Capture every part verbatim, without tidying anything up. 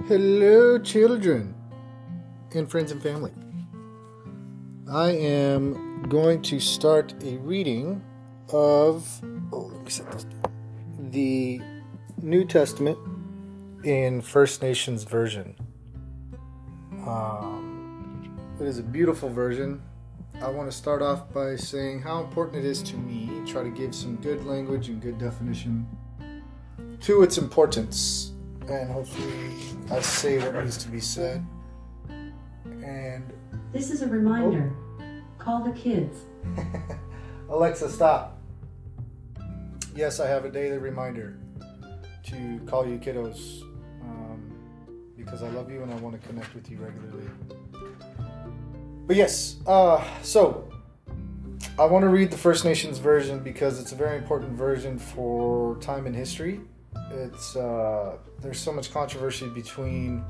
Hello, children and friends and family. I am going to start a reading of oh, let me set this down. The New Testament in First Nations version. Um, it is a beautiful version. I want to start off by saying how important it is to me. Try to give some good language and good definition to its importance. And hopefully I say what needs to be said. And this is a reminder. Oh. Call the kids. Alexa, stop. Yes, I have a daily reminder to call you kiddos um, because I love you and I want to connect with you regularly. But yes, uh, so I want to read the First Nations version because it's a very important version for time in history. It's uh, there's so much controversy between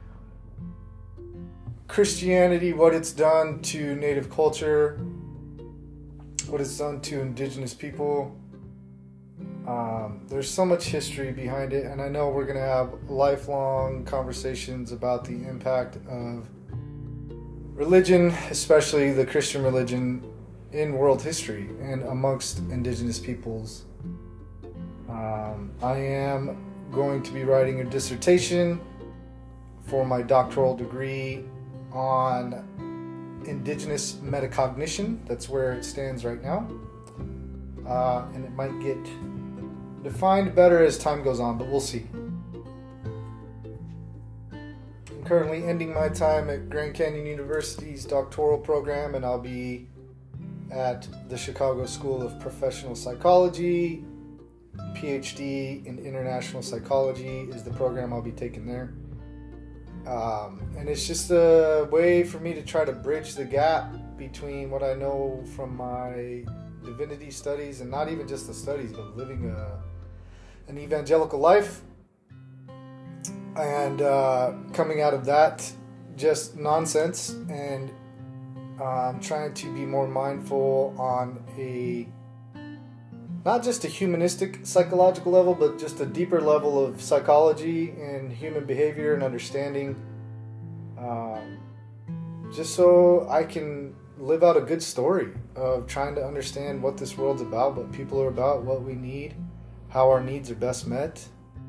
Christianity, what it's done to Native culture, what it's done to Indigenous people. Um, there's so much history behind it, and I know we're going to have lifelong conversations about the impact of religion, especially the Christian religion, in world history and amongst Indigenous peoples. Um, I am going to be writing a dissertation for my doctoral degree on Indigenous metacognition. That's where it stands right now. Uh, and it might get defined better as time goes on, but we'll see. I'm currently ending my time at Grand Canyon University's doctoral program, and I'll be at the Chicago School of Professional Psychology. P H D in International Psychology is the program I'll be taking there. Um, and it's just a way for me to try to bridge the gap between what I know from my divinity studies, and not even just the studies, but living a, an evangelical life. And uh, coming out of that, just nonsense, and um, trying to be more mindful on a not just a humanistic psychological level, but just a deeper level of psychology and human behavior and understanding. Um, just so I can live out a good story of trying to understand what this world's about, what people are about, what we need, how our needs are best met.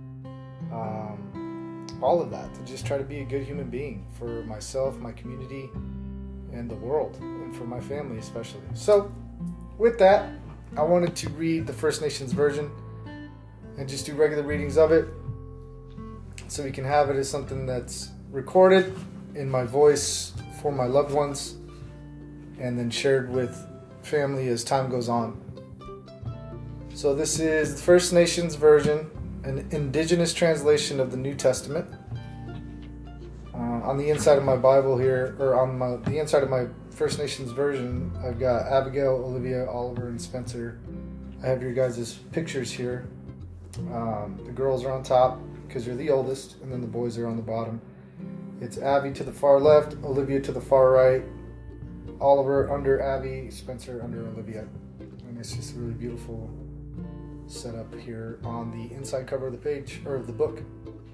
Um, all of that, to just try to be a good human being for myself, my community, and the world, and for my family especially. So, with that, I wanted to read the First Nations version and just do regular readings of it so we can have it as something that's recorded in my voice for my loved ones and then shared with family as time goes on. So this is the First Nations version, an Indigenous translation of the New Testament. Uh, on the inside of my Bible here, or on my, the inside of my First Nations version, I've got Abigail, Olivia, Oliver, and Spencer. I have your guys' pictures here. Um, the girls are on top because you're the oldest, and then the boys are on the bottom. It's Abby to the far left, Olivia to the far right, Oliver under Abby, Spencer under Olivia. And it's just a really beautiful setup here on the inside cover of the page, or of the book.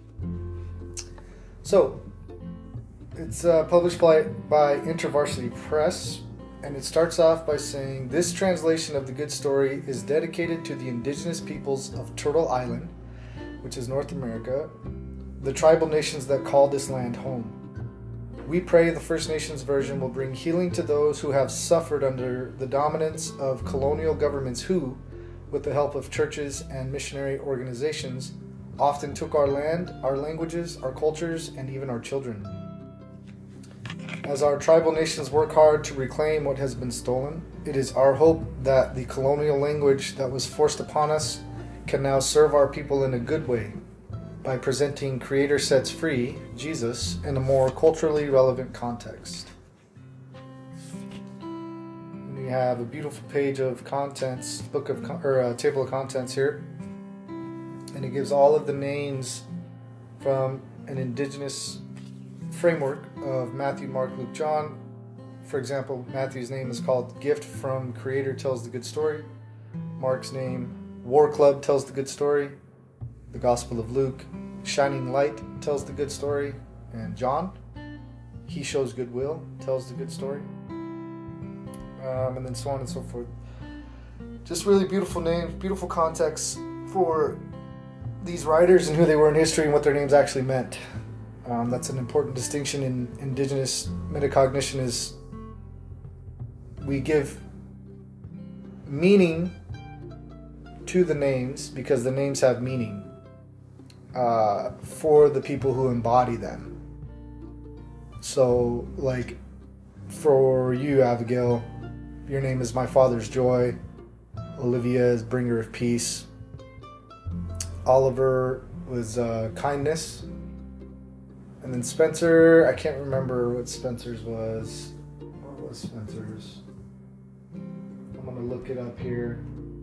So, it's uh, published by, by InterVarsity Press, and it starts off by saying, this translation of the good story is dedicated to the Indigenous peoples of Turtle Island, which is North America, the tribal nations that call this land home. We pray the First Nations version will bring healing to those who have suffered under the dominance of colonial governments who, with the help of churches and missionary organizations, often took our land, our languages, our cultures, and even our children. As our tribal nations work hard to reclaim what has been stolen, it is our hope that the colonial language that was forced upon us can now serve our people in a good way by presenting Creator Sets Free, Jesus, in a more culturally relevant context. And we have a beautiful page of contents, book of or a table of contents here, and it gives all of the names from an Indigenous framework of Matthew, Mark, Luke, John. For example, Matthew's name is called Gift from Creator Tells the Good Story. Mark's name, War Club, Tells the Good Story. The Gospel of Luke, shining light tells the good story, and John, he shows goodwill, tells the good story, um, and then so on and so forth. Just really beautiful names, beautiful context for these writers and who they were in history and what their names actually meant. Um, that's an important distinction in indigenous metacognition, is we give meaning to the names because the names have meaning uh, for the people who embody them. So, like, for you, Abigail, your name is My Father's Joy. Olivia is Bringer of Peace. Oliver was uh, Kindness. And then Spencer, I can't remember what Spencer's was. What was Spencer's? I'm going to look it up here.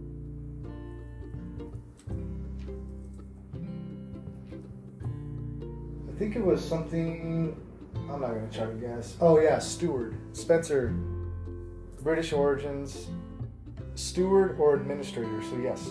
I think it was something, I'm not going to try to guess. Oh yeah, Steward. Spencer, British origins. Steward or administrator, so yes.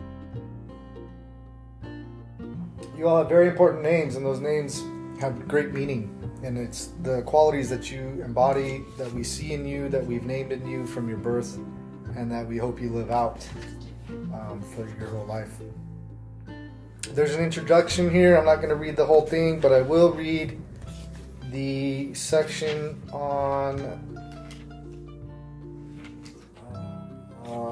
You all have very important names, and those names have great meaning. And it's the qualities that you embody, that we see in you, that we've named in you from your birth, and that we hope you live out um, for your whole life. There's an introduction here. I'm not going to read the whole thing, but I will read the section on uh,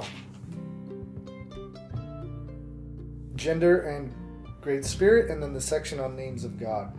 gender and Great Spirit, and then the section on names of God.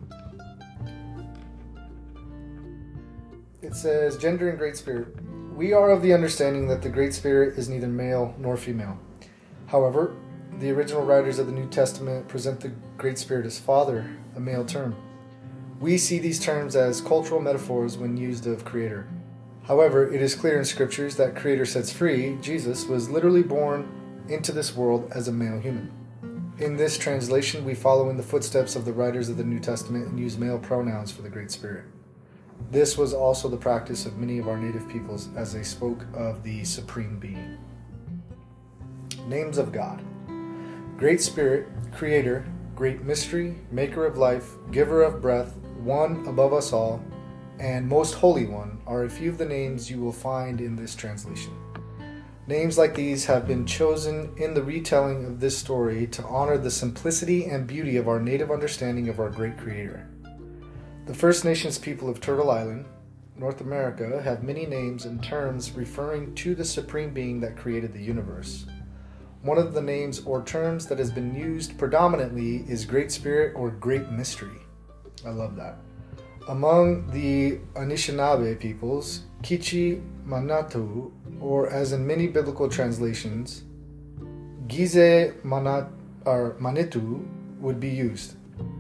It says, Gender and Great Spirit. We are of the understanding that the Great Spirit is neither male nor female. However, the original writers of the New Testament present the Great Spirit as Father, a male term. We see these terms as cultural metaphors when used of Creator. However, it is clear in Scriptures that Creator sets free, Jesus, was literally born into this world as a male human. In this translation, we follow in the footsteps of the writers of the New Testament and use male pronouns for the Great Spirit. This was also the practice of many of our native peoples as they spoke of the Supreme Being. Names of God. Great Spirit, Creator, Great Mystery, Maker of Life, Giver of Breath, One above us all, and Most Holy One are a few of the names you will find in this translation. Names like these have been chosen in the retelling of this story to honor the simplicity and beauty of our native understanding of our great Creator. The First Nations people of Turtle Island, North America, have many names and terms referring to the Supreme Being that created the universe. One of the names or terms that has been used predominantly is Great Spirit or Great Mystery. I love that. Among the Anishinaabe peoples, Kichi Manatu, or as in many biblical translations, Gize Manat or Manitu would be used.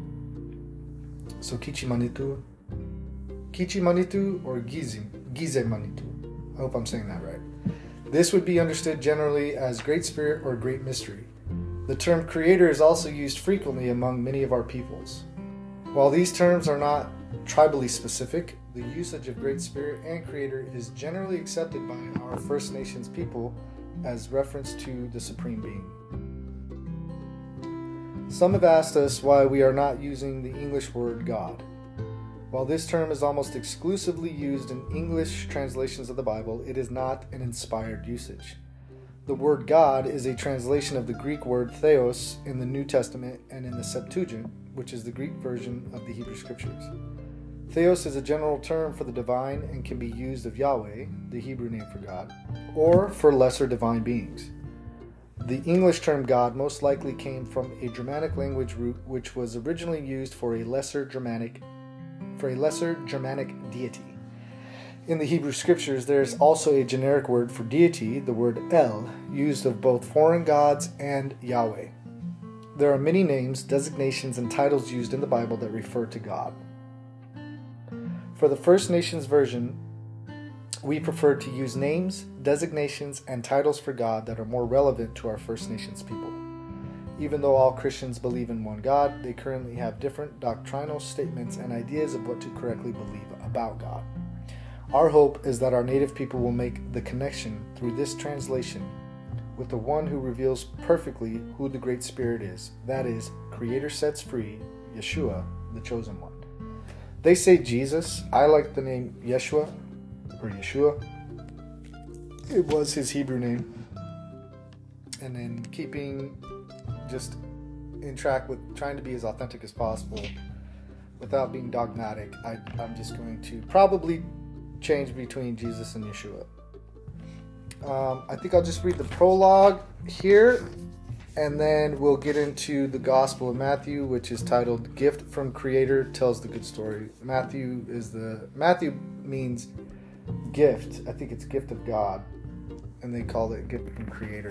So Kichi Manitu, Kichi Manitu or Gize, Gize Manitu. I hope I'm saying that right. This would be understood generally as Great Spirit or Great Mystery. The term Creator is also used frequently among many of our peoples. While these terms are not tribally specific, the usage of Great Spirit and Creator is generally accepted by our First Nations people as reference to the Supreme Being. Some have asked us why we are not using the English word God. While this term is almost exclusively used in English translations of the Bible, it is not an inspired usage. The word God is a translation of the Greek word theos in the New Testament and in the Septuagint, which is the Greek version of the Hebrew Scriptures. Theos is a general term for the divine and can be used of Yahweh, the Hebrew name for God, or for lesser divine beings. The English term God most likely came from a Germanic language root which was originally used for a lesser Germanic for a lesser Germanic deity. In the Hebrew Scriptures, there is also a generic word for deity, the word El, used of both foreign gods and Yahweh. There are many names, designations, and titles used in the Bible that refer to God. For the First Nations version, we prefer to use names, designations, and titles for God that are more relevant to our First Nations people. Even though all Christians believe in one God, they currently have different doctrinal statements and ideas of what to correctly believe about God. Our hope is that our native people will make the connection through this translation with the one who reveals perfectly who the Great Spirit is, that is, Creator sets free, Yeshua, the chosen one. They say Jesus. I like the name Yeshua or Yeshua. It was his Hebrew name. And then keeping just in track with trying to be as authentic as possible without being dogmatic, I, I'm just going to probably change between Jesus and Yeshua. Um, I think I'll just read the prologue here, and then we'll get into the Gospel of Matthew, which is titled "Gift from Creator Tells the Good Story." Matthew is the Matthew means gift. I think it's gift of God, and they call it gift from Creator.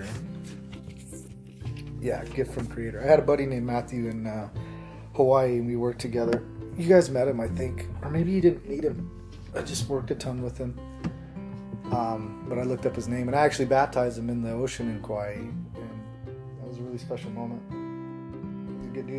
Yeah, gift from Creator. I had a buddy named Matthew in uh, Hawaii, and we worked together. You guys met him, I think, or maybe you didn't meet him. I just worked a ton with him. Um, but I looked up his name, and I actually baptized him in the ocean in Kauai, and that was a really special moment. He's a good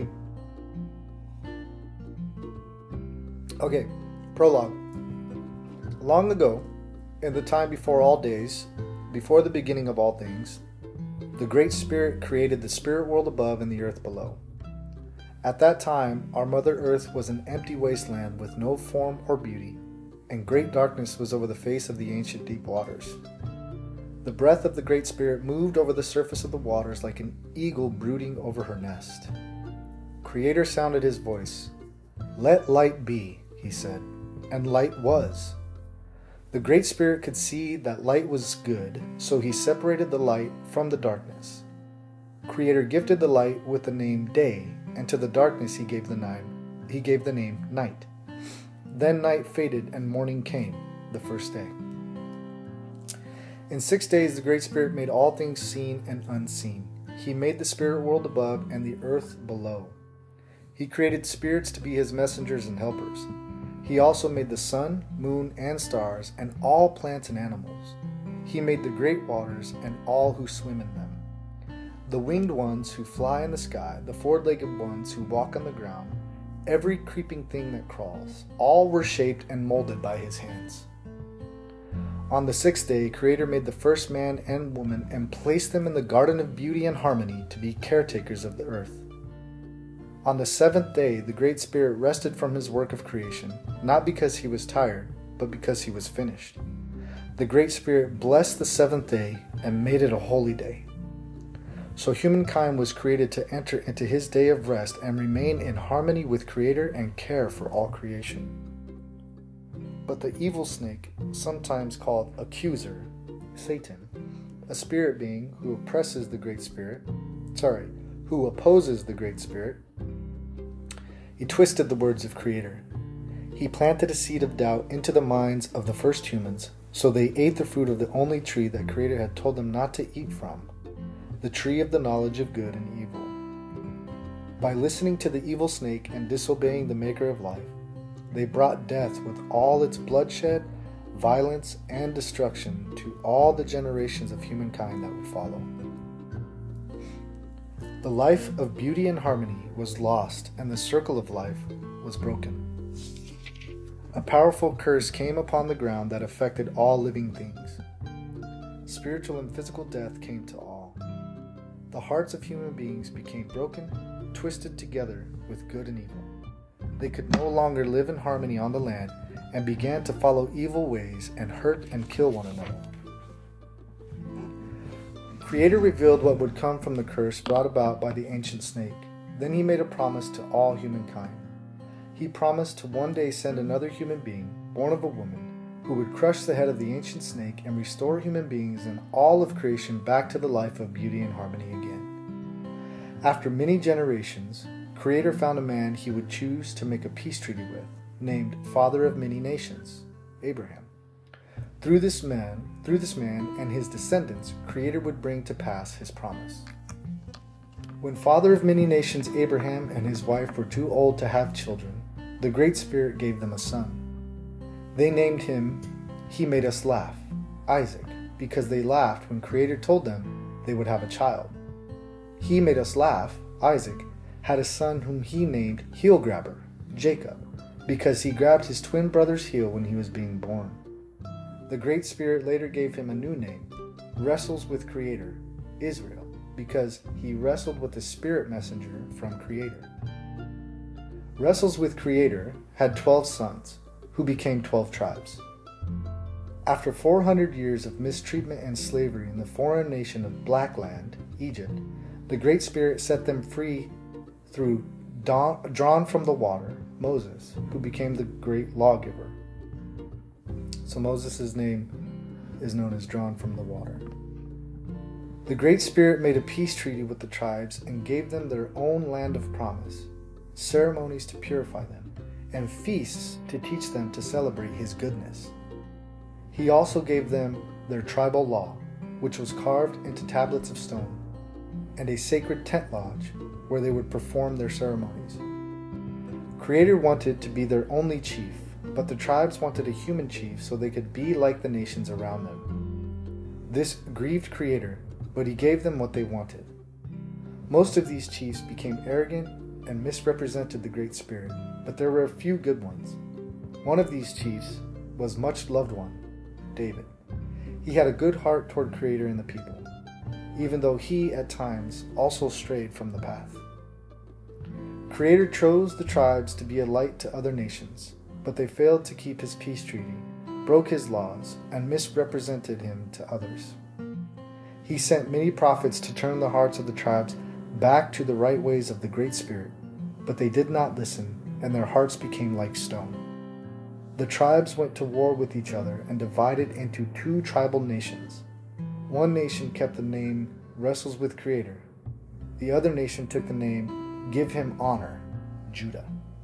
dude. Okay, prologue. Long ago, in the time before all days, before the beginning of all things, the Great Spirit created the spirit world above and the earth below. At that time, our Mother Earth was an empty wasteland with no form or beauty, and great darkness was over the face of the ancient deep waters. The breath of the Great Spirit moved over the surface of the waters like an eagle brooding over her nest. Creator sounded his voice. "Let light be," he said, and light was. The Great Spirit could see that light was good, so he separated the light from the darkness. Creator gifted the light with the name day, and to the darkness he gave the name, he gave the name night. Then night faded and morning came, the first day. In six days the Great Spirit made all things seen and unseen. He made the spirit world above and the earth below. He created spirits to be his messengers and helpers. He also made the sun, moon, and stars, and all plants and animals. He made the great waters and all who swim in them. The winged ones who fly in the sky, the four-legged ones who walk on the ground, every creeping thing that crawls, all were shaped and molded by his hands. On the sixth day, Creator made the first man and woman and placed them in the garden of beauty and harmony to be caretakers of the earth. On the seventh day, the Great Spirit rested from his work of creation, not because he was tired, but because he was finished. The Great Spirit blessed the seventh day and made it a holy day. So humankind was created to enter into his day of rest and remain in harmony with Creator and care for all creation. But the evil snake, sometimes called accuser, Satan, a spirit being who oppresses the Great Spirit, sorry, who opposes the Great Spirit, he twisted the words of Creator. He planted a seed of doubt into the minds of the first humans, so they ate the fruit of the only tree that Creator had told them not to eat from, the tree of the knowledge of good and evil. By listening to the evil snake and disobeying the Maker of life, they brought death with all its bloodshed, violence, and destruction to all the generations of humankind that would follow. The life of beauty and harmony was lost, and the circle of life was broken. A powerful curse came upon the ground that affected all living things. Spiritual and physical death came to all. The hearts of human beings became broken, twisted together with good and evil. They could no longer live in harmony on the land and began to follow evil ways and hurt and kill one another. Creator revealed what would come from the curse brought about by the ancient snake. Then he made a promise to all humankind. He promised to one day send another human being, born of a woman, who would crush the head of the ancient snake and restore human beings and all of creation back to the life of beauty and harmony again. After many generations, Creator found a man he would choose to make a peace treaty with, named Father of Many Nations, Abraham. Through this man, through this man and his descendants, Creator would bring to pass his promise. When Father of Many Nations Abraham and his wife were too old to have children, the Great Spirit gave them a son. They named him He Made Us Laugh, Isaac, because they laughed when Creator told them they would have a child. He Made Us Laugh, Isaac, had a son whom he named Heel Grabber, Jacob, because he grabbed his twin brother's heel when he was being born. The Great Spirit later gave him a new name, Wrestles with Creator, Israel, because he wrestled with the Spirit messenger from Creator. Wrestles with Creator had twelve sons, who became twelve tribes. After four hundred years of mistreatment and slavery in the foreign nation of Blackland, Egypt, the Great Spirit set them free through dawn, drawn from the water, Moses, who became the great lawgiver. So Moses' name is known as drawn from the water. The Great Spirit made a peace treaty with the tribes and gave them their own land of promise, ceremonies to purify them, and feasts to teach them to celebrate His goodness. He also gave them their tribal law, which was carved into tablets of stone, and a sacred tent lodge where they would perform their ceremonies. Creator wanted to be their only chief, but the tribes wanted a human chief so they could be like the nations around them. This grieved Creator, but He gave them what they wanted. Most of these chiefs became arrogant and misrepresented the Great Spirit, but there were a few good ones. One of these chiefs was much loved one, David. He had a good heart toward Creator and the people, even though he at times also strayed from the path. Creator chose the tribes to be a light to other nations, but they failed to keep His peace treaty, broke His laws, and misrepresented Him to others. He sent many prophets to turn the hearts of the tribes back to the right ways of the Great Spirit, but they did not listen, and their hearts became like stone. The tribes went to war with each other and divided into two tribal nations. One nation kept the name Wrestles with Creator. The other nation took the name Give Him Honor, Judah.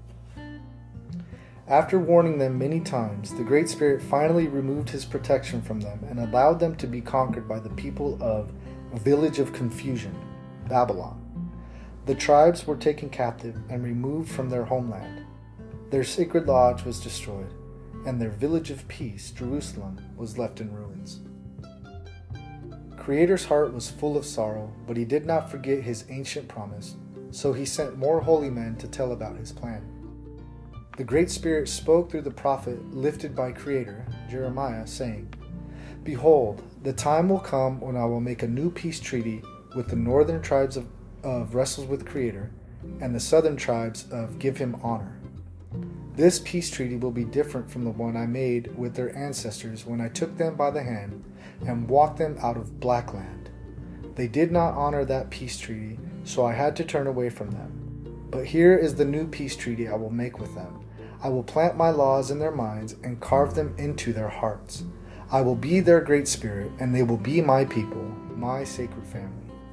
After warning them many times, the Great Spirit finally removed His protection from them and allowed them to be conquered by the people of Village of Confusion, Babylon. The tribes were taken captive and removed from their homeland. Their sacred lodge was destroyed, and their village of peace, Jerusalem, was left in ruins. Creator's heart was full of sorrow, but He did not forget His ancient promise, so He sent more holy men to tell about His plan. The Great Spirit spoke through the prophet lifted by Creator, Jeremiah, saying, "Behold, the time will come when I will make a new peace treaty with the northern tribes of, of Wrestles with Creator and the southern tribes of Give Him Honor. This peace treaty will be different from the one I made with their ancestors when I took them by the hand and walked them out of Blackland. They did not honor that peace treaty, so I had to turn away from them. But here is the new peace treaty I will make with them. I will plant my laws in their minds and carve them into their hearts. I will be their Great Spirit, and they will be my people, my sacred family."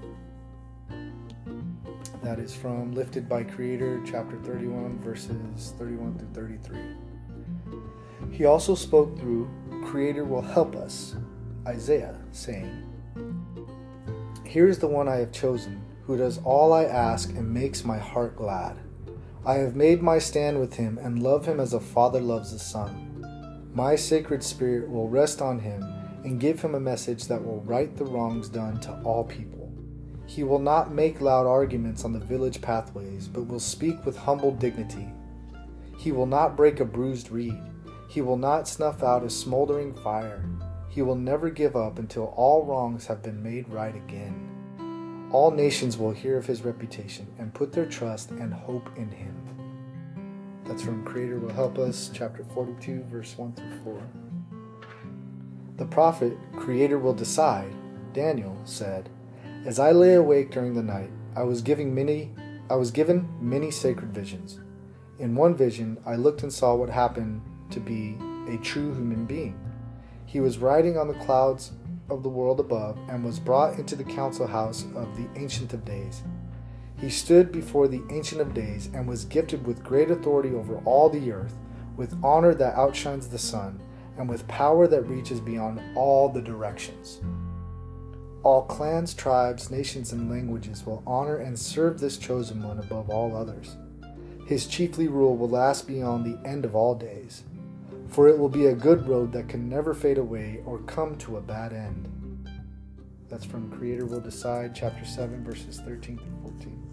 That is from Lifted by Creator, chapter thirty-one, verses thirty-one through thirty-three. He also spoke through Creator will help us, Isaiah, saying, "Here is the one I have chosen, who does all I ask and makes my heart glad. I have made my stand with Him and love Him as a father loves a son. My sacred spirit will rest on Him and give Him a message that will right the wrongs done to all people. He will not make loud arguments on the village pathways, but will speak with humble dignity. He will not break a bruised reed. He will not snuff out a smoldering fire. He will never give up until all wrongs have been made right again. All nations will hear of His reputation and put their trust and hope in Him." That's from Creator Will Help Us, chapter forty-two, verse one through four. The prophet, Creator Will Decide, Daniel, said, "As I lay awake during the night, I was giving many, I was given many sacred visions. In one vision, I looked and saw what happened to be a true human being. He was riding on the clouds of the world above and was brought into the council house of the Ancient of Days. He stood before the Ancient of Days and was gifted with great authority over all the earth, with honor that outshines the sun, and with power that reaches beyond all the directions. All clans, tribes, nations, and languages will honor and serve this chosen one above all others. His chiefly rule will last beyond the end of all days, for it will be a good road that can never fade away or come to a bad end." That's from Creator Will Decide, chapter seven, verses thirteen through fourteen.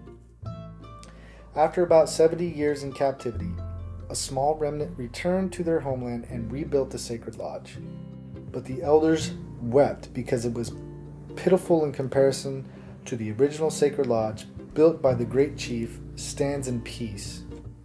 After about seventy years in captivity, a small remnant returned to their homeland and rebuilt the sacred lodge. But the elders wept because it was pitiful in comparison to the original sacred lodge built by the great chief, stands in peace,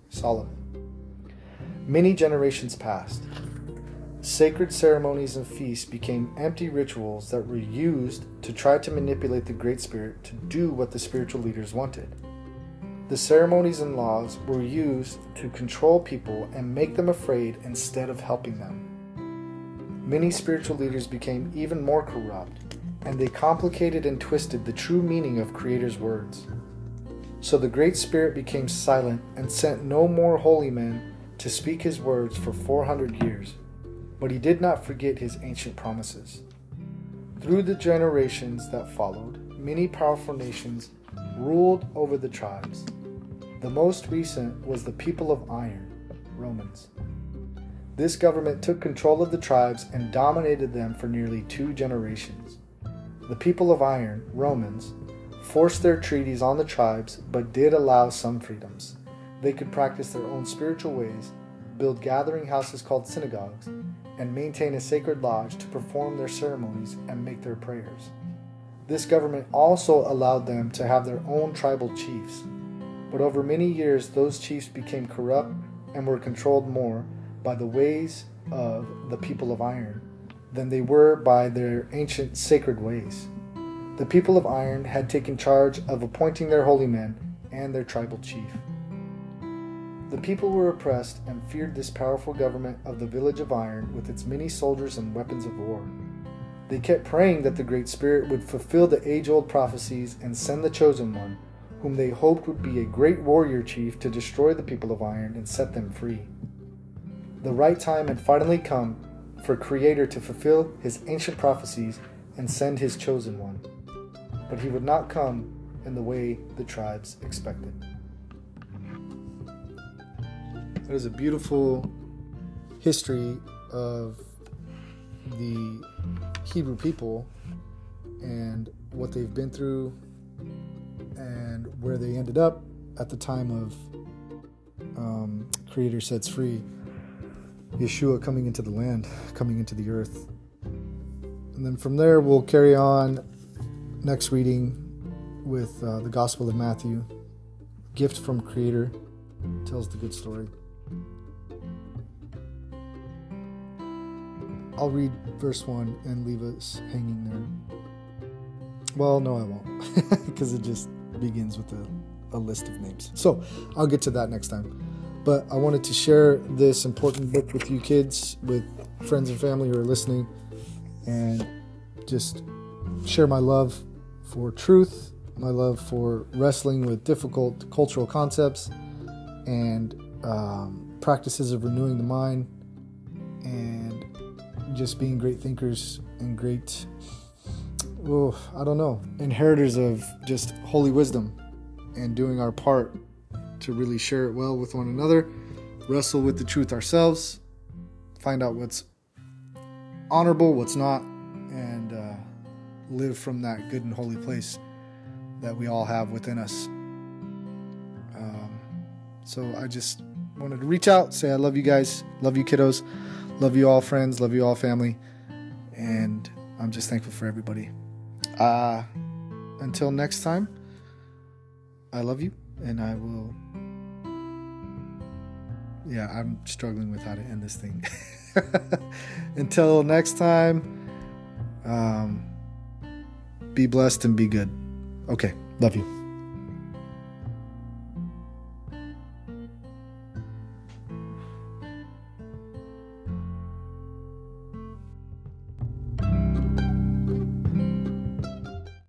Solomon. Many generations passed. Sacred ceremonies and feasts became empty rituals that were used to try to manipulate the Great Spirit to do what the spiritual leaders wanted. The ceremonies and laws were used to control people and make them afraid instead of helping them. Many spiritual leaders became even more corrupt, and they complicated and twisted the true meaning of Creator's words. So the Great Spirit became silent and sent no more holy men to speak his words for four hundred years, but he did not forget his ancient promises. Through the generations that followed, many powerful nations ruled over the tribes. The most recent was the people of iron, Romans. This government took control of the tribes and dominated them for nearly two generations. The people of iron, Romans, forced their treaties on the tribes but did allow some freedoms. They could practice their own spiritual ways, build gathering houses called synagogues, and maintain a sacred lodge to perform their ceremonies and make their prayers. This government also allowed them to have their own tribal chiefs. But over many years, those chiefs became corrupt and were controlled more by the ways of the people of iron than they were by their ancient sacred ways. The people of iron had taken charge of appointing their holy men and their tribal chief. The people were oppressed and feared this powerful government of the village of iron with its many soldiers and weapons of war. They kept praying that the Great Spirit would fulfill the age-old prophecies and send the chosen one, whom they hoped would be a great warrior chief to destroy the people of iron and set them free. The right time had finally come for Creator to fulfill his ancient prophecies and send his chosen one. But he would not come in the way the tribes expected. That is a beautiful history of the Hebrew people and what they've been through and where they ended up at the time of um, Creator sets free, Yeshua coming into the land, coming into the earth. And then from there we'll carry on next reading with uh, the Gospel of Matthew. Gift from Creator tells the good story. I'll read verse one and leave us hanging there. Well, no, I won't, because it just begins with a, a list of names. So I'll get to that next time. But I wanted to share this important book with you kids, with friends and family who are listening, and just share my love for truth, my love for wrestling with difficult cultural concepts and um, practices of renewing the mind, and just being great thinkers and great, oh, I don't know, inheritors of just holy wisdom, and doing our part to really share it well with one another, wrestle with the truth ourselves, find out what's honorable, what's not, and uh, live from that good and holy place that we all have within us. Um, so I just wanted to reach out, say I love you guys, love you kiddos, love you all friends, love you all family, and I'm just thankful for everybody. Uh, until next time, I love you, and I will... Yeah, I'm struggling with how to end this thing. Until next time, um, be blessed and be good. Okay, love you.